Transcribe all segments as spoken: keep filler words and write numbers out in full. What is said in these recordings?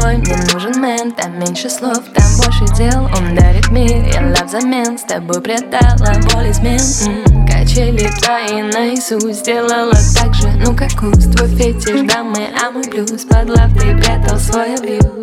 бой, мне нужен мэн. Там меньше слов, там больше дел. Он дарит мир, я лав взамен. С тобой предала боль измен. М-м, Качели твои наизусть сделала так же. Ну как куст, твой фетиш, дамы, а мой блюз. Под лав ты прятал свой абьюз.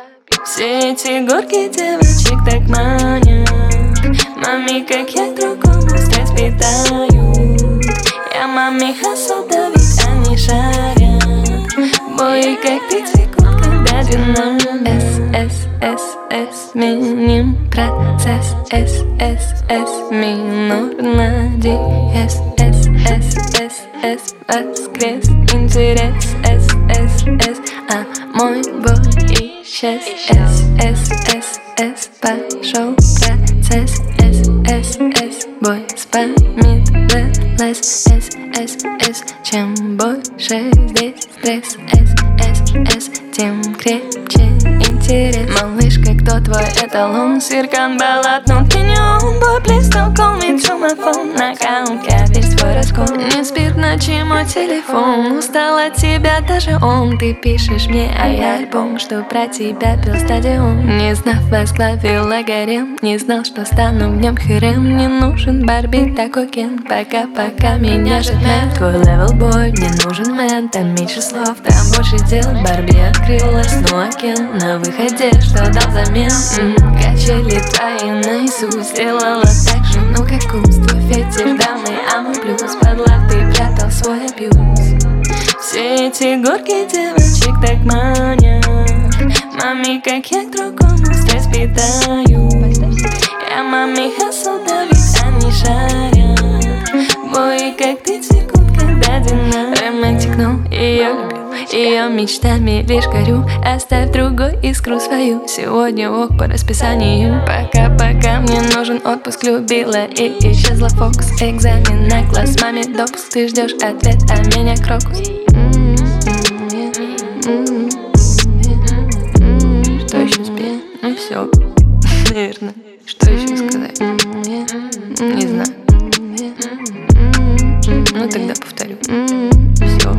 Все эти горки девочек так манят. Маме, как я к другому страсть питаю. Я маме хасл давить, они шарят. Бои, как ты текут, когда динамит. С, С, С, С, сменим процесс. С, С, С, минор на диез. С, С, С, С, воскрес. Интерес. С, С, С, а мой бой исчез. С, С, С, С, пошел процесс. С, С, С, бой спамяталась. С, С, С, чем больше здесь стресс. С, С, С, тем крепче интерес. Малышка, кто твой эталон? Сиркан баллад, но ты не он. Бой, please don't call me to my phone. Нокаут, я весь твой раскол. Не спит ночи мой телефон. Устал от тебя даже он. Ты пишешь мне, а я альбом, что про тебя пел стадион. Не знав, возглавила гарем. Не знал, что стану в нем херем. Не нужен Барби, такой Кен. Пока-пока меня ждет. Твой левел бой, мне нужен мэн. Там меньше слов, там больше дел. Барби открылась, ну а Кен на выходе, что дал замен. М-м, Качели твои наизусть сделала так же. Ну как куст, твой фетиш, дамы, а мой блюз. Под лав ты прятал свой абьюз. Все эти горки девочек так манят. Маме, как я к другому страсть питаю. Я маме хасл давить, они шарят. Бои, как ты текут, когда динамит. Романтик, ну, ее любил. Ее мечтами лишь горю. Оставь другой искру свою. Сегодня ок по расписанию. Пока-пока, мне нужен отпуск. Любила и исчезла фокус. Экзамен на класс, маме допуск. Ты ждешь ответ, а меня крокус. Что еще спеть? Ну все, наверное. Что еще сказать? Не знаю. Ну тогда повторю. Все.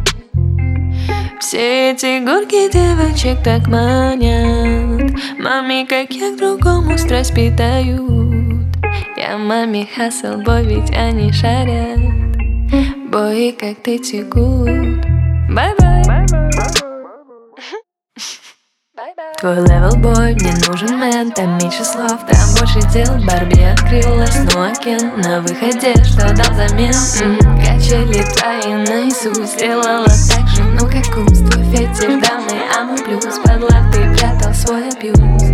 Все эти горки девочек так манят. Маме, как я к другому страсть питают. Я маме хасл, бой, ведь они шарят. Бои, как ты текут. Бай-бай. Твой левел бой, мне нужен мэн. Там меньше слов, там больше дел. Барби открылась, ну а Кен на выходе, что дал замен. М-м, Качели твои наизусть сделала так же. Ну как куст, твой фетиш, дамы, а мой блюз. Под лав ты прятал свой абьюз.